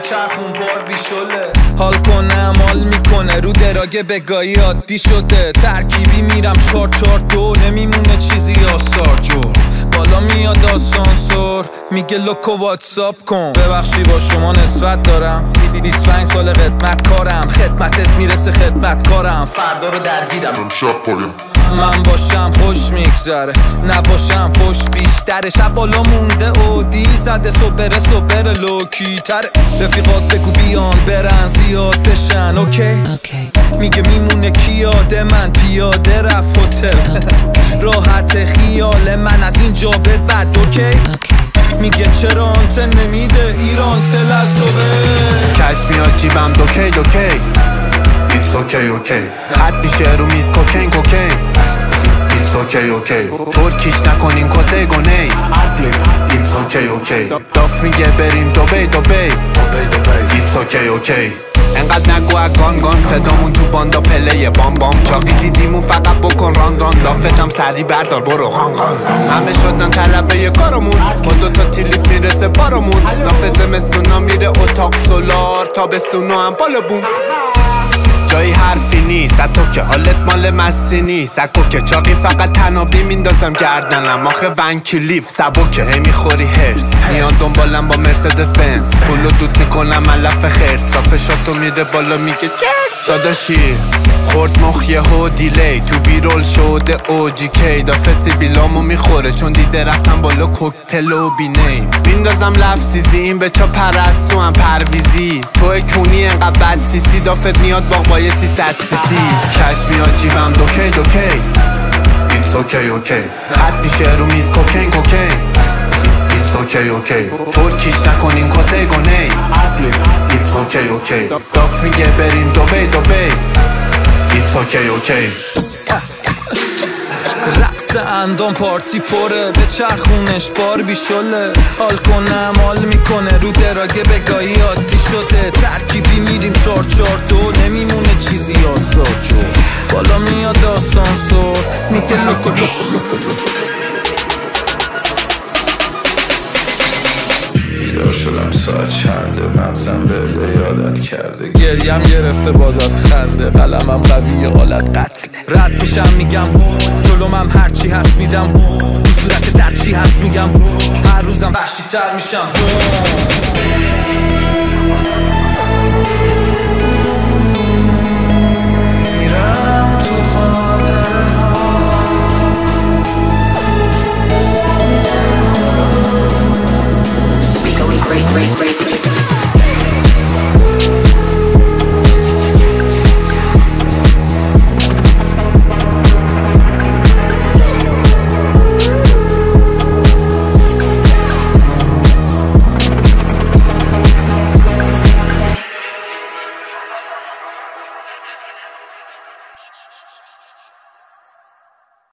چرخون بار بیشله حال کنم حال میکنه رو دراگه بگاهی عادی شده ترکیبی میرم 442 نمیمونه چیزی آثار جور بالا میاد آسانسور میگه لوکو واتساپ کن ببخشی با شما نسبت دارم 25 سال خدمت کارم خدمتت میرسه خدمت کارم فردا رو درگیرم امشب پایم من باشم خوش میگذره نباشم فوش بیشتره شب بالا مونده اودی زده صبر لوکی تره رفیقات بگو بیان برن زیاد بشن اوکی میگه میمونه کیاده من پیاده رفت هتل راحت خیال من از اینجا به بعد اوکی میگه چرا آنتن نمیده ایران سل از دوبه کش میاد جیبم دوکی It's okay خط میشه رو میز کوکین It's okay ترکیش نکنین کزه گونه It's okay داف میگه بریم دوبی It's okay انقدر نگو گان صدامون تو باندا پله بام چاقی دیدیمون فقط بکن ران دافتم سری بردار برو غان همه شدن طلبه کارمون با 2 تا تیلیف میرسه بارمون داف زمستونا میره اتاق سولار تا بستونو هم بالا بوم جایی حرفی نیست تو که حالت مال مستی نیست اکو که چاقی فقط تنابی میندازم گردنم آخه ونکلیف سبکه هی میخوری هرس میان دنبالم با مرسدس بنز پولو دود میکنم علف خرس صافه شاتو میره بالا میگه جرس داداشی خورد مخ یهو دیلی تو بیرول شده اوجی کی دافه سیبیلامو میخوره چون دیده رفتم بالا کوکتل و بینی میندازم لفظیزی این به چا پرستو هم پرویزی توی کونی انقدر بد سیسی دافت میاد باق با یه 300 سیسی کش میاد جیبم دوکی It's okay خط میشه رو میز کوکین It's okay ترکیش نکنین کزه گونه It's okay داف میگه بریم دوبی It's okay رقص اندام پارتی پره به چرخونش بار بیشله حال کنم حال میکنه رو دراگه بگاهی عادی شده ترکیبی میریم 442 نمیمونه چیزی آساجو بالا میاد آسانسور میگه لوکو بیدار شدم ساعت چنده مغزم بله یادت کرده گریم گرفته باز از خنده قلمم قویه آلت قتله رد میشم میگم جلومم هرچی هست میدم تو صورت در چی هست میگم هر روزم وحشی تر میشم